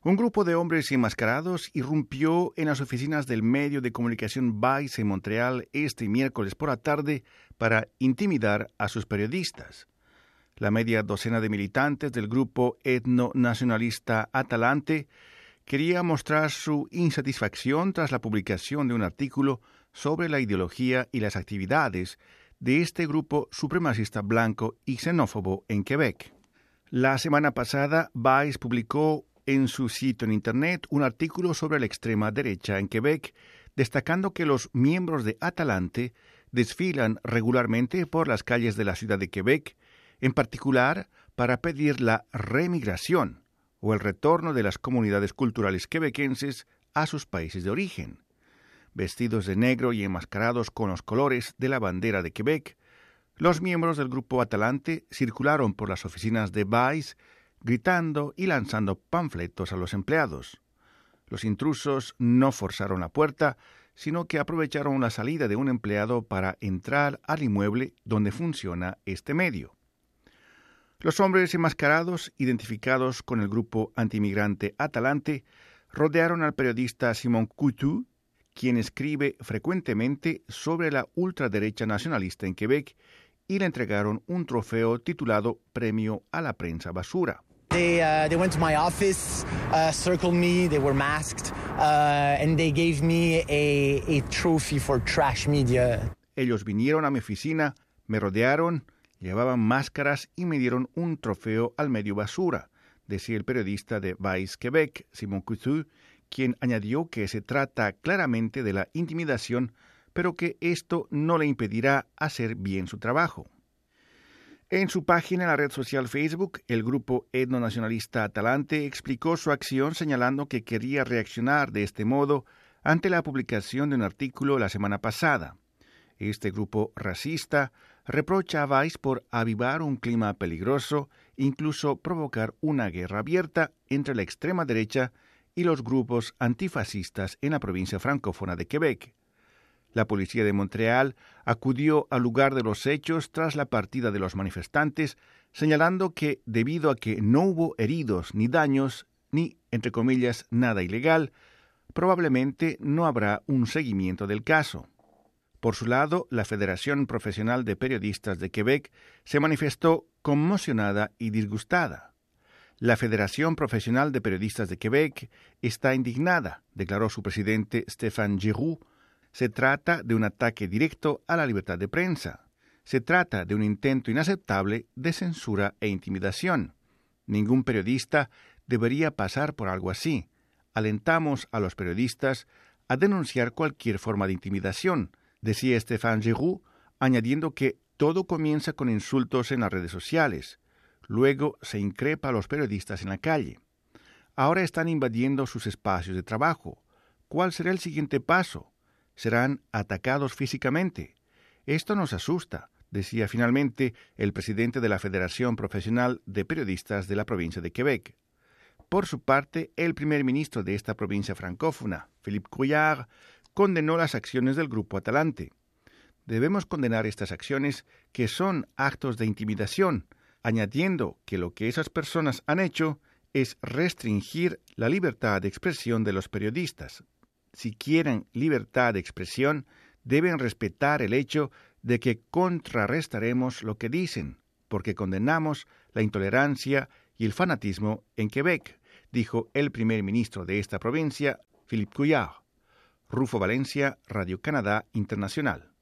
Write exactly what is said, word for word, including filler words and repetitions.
Un grupo de hombres enmascarados irrumpió en las oficinas del medio de comunicación Vice en Montreal este miércoles por la tarde para intimidar a sus periodistas. La media docena de militantes del grupo etnonacionalista Atalante quería mostrar su insatisfacción tras la publicación de un artículo sobre la ideología y las actividades de este grupo supremacista blanco y xenófobo en Quebec. La semana pasada, Vice publicó en su sitio en Internet un artículo sobre la extrema derecha en Quebec, destacando que los miembros de Atalante desfilan regularmente por las calles de la ciudad de Quebec, en particular para pedir la remigración o el retorno de las comunidades culturales quebequenses a sus países de origen. Vestidos de negro y enmascarados con los colores de la bandera de Quebec, los miembros del grupo Atalante circularon por las oficinas de Vice gritando y lanzando panfletos a los empleados. Los intrusos no forzaron la puerta, sino que aprovecharon la salida de un empleado para entrar al inmueble donde funciona este medio. Los hombres enmascarados, identificados con el grupo antimigrante Atalante, rodearon al periodista Simon Coutu, quien escribe frecuentemente sobre la ultraderecha nacionalista en Quebec, y le entregaron un trofeo titulado Premio a la Prensa Basura. They, uh, they went to my office, uh, circled me, they were masked, uh, and they gave me a, a trophy for trash media. Ellos vinieron a mi oficina, me rodearon, llevaban máscaras y me dieron un trofeo al medio basura, decía el periodista de Vice Quebec, Simon Coutu, quien añadió que se trata claramente de la intimidación, pero que esto no le impedirá hacer bien su trabajo. En su página en la red social Facebook, el grupo etnonacionalista Atalante explicó su acción señalando que quería reaccionar de este modo ante la publicación de un artículo la semana pasada. Este grupo racista reprocha a Vice por avivar un clima peligroso, incluso provocar una guerra abierta entre la extrema derecha y los grupos antifascistas en la provincia francófona de Quebec. La policía de Montreal acudió al lugar de los hechos tras la partida de los manifestantes, señalando que debido a que no hubo heridos ni daños, ni, entre comillas, nada ilegal, probablemente no habrá un seguimiento del caso. Por su lado, la Federación Profesional de Periodistas de Quebec se manifestó conmocionada y disgustada. La Federación Profesional de Periodistas de Quebec está indignada, declaró su presidente Stéphane Giroux. Se trata de un ataque directo a la libertad de prensa. Se trata de un intento inaceptable de censura e intimidación. Ningún periodista debería pasar por algo así. Alentamos a los periodistas a denunciar cualquier forma de intimidación, decía Stéphane Giroux, añadiendo que todo comienza con insultos en las redes sociales. Luego se increpa a los periodistas en la calle. Ahora están invadiendo sus espacios de trabajo. ¿Cuál será el siguiente paso? Serán atacados físicamente. Esto nos asusta, decía finalmente el presidente de la Federación Profesional de Periodistas de la provincia de Quebec. Por su parte, el primer ministro de esta provincia francófona, Philippe Couillard, condenó las acciones del grupo Atalante. Debemos condenar estas acciones que son actos de intimidación, añadiendo que lo que esas personas han hecho es restringir la libertad de expresión de los periodistas. Si quieren libertad de expresión, deben respetar el hecho de que contrarrestaremos lo que dicen, porque condenamos la intolerancia y el fanatismo en Quebec, dijo el primer ministro de esta provincia, Philippe Couillard. Rufo Valencia, Radio Canadá Internacional.